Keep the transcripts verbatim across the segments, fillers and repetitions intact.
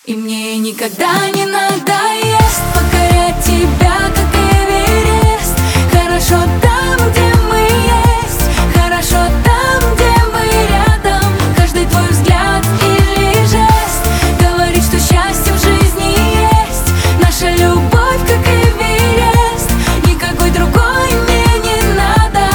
И мне никогда не надоест покорять тебя, как Эверест. Хорошо там, где мы есть, хорошо там, где мы рядом. Каждый твой взгляд или жест говорит, что счастье в жизни есть. Наша любовь, как Эверест, никакой другой мне не надо.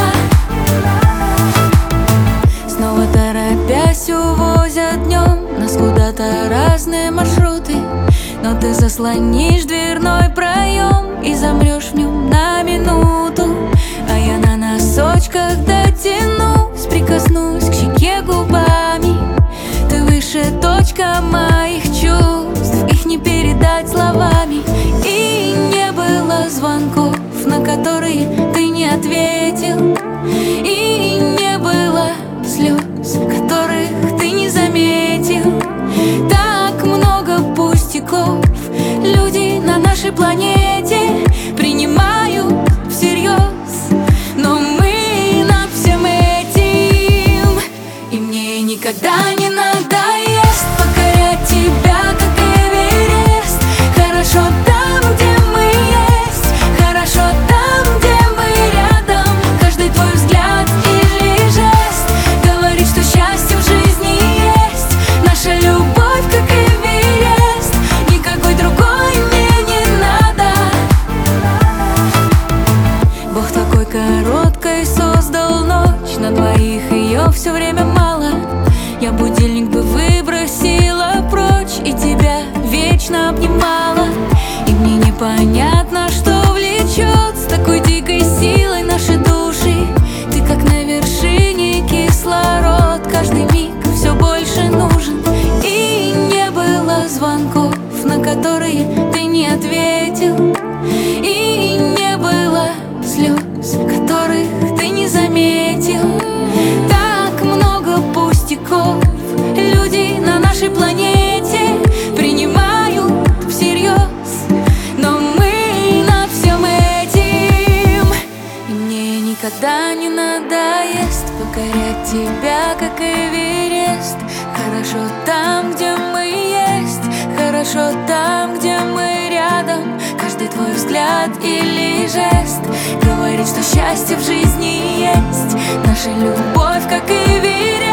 Снова торопясь увозят днем нас куда-то разные маршруты, но ты заслонишь дверной проем и замрешь в нем на минуту. А я на носочках дотянусь, прикоснусь к щеке губами. Ты выше, точка моих чувств, их не передать словами. И не было звонков, на которые ты не ответил. И не было слез, которых ты не заметил. Так много пустяков люди на нашей планете принимают всерьез, но мы над всем этим. И мне никогда не надоест покорять тебя, как Эверест. Хорошо там, где мы есть, хорошо там, где мы рядом. Каждый твой взгляд или жест говорит, что счастье в жизни есть. Наша любовь, как Эверест, никакой другой мне не надо. Бог такой короткой создал ночь, на двоих ее все время мало. Я будильник бы выбросила прочь и тебя вечно обнимала. И мне непонятно, что влечет с такой дикой силой наши души. Ты как на вершине, кислород каждый миг все больше нужен. И не было звонков, на которые ты не ответил. И не было слез, которых ты не заметил. Так много пустяков люди на нашей планете принимают всерьез, но мы над всем этим. И мне никогда не надоест покорять тебя, как Эверест. Хорошо там, где мы есть, хорошо там, где мы рядом. Каждый твой взгляд или жест говорит, что счастье в жизни есть. Наша любовь, как Эверест.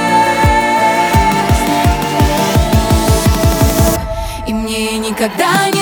И мне никогда не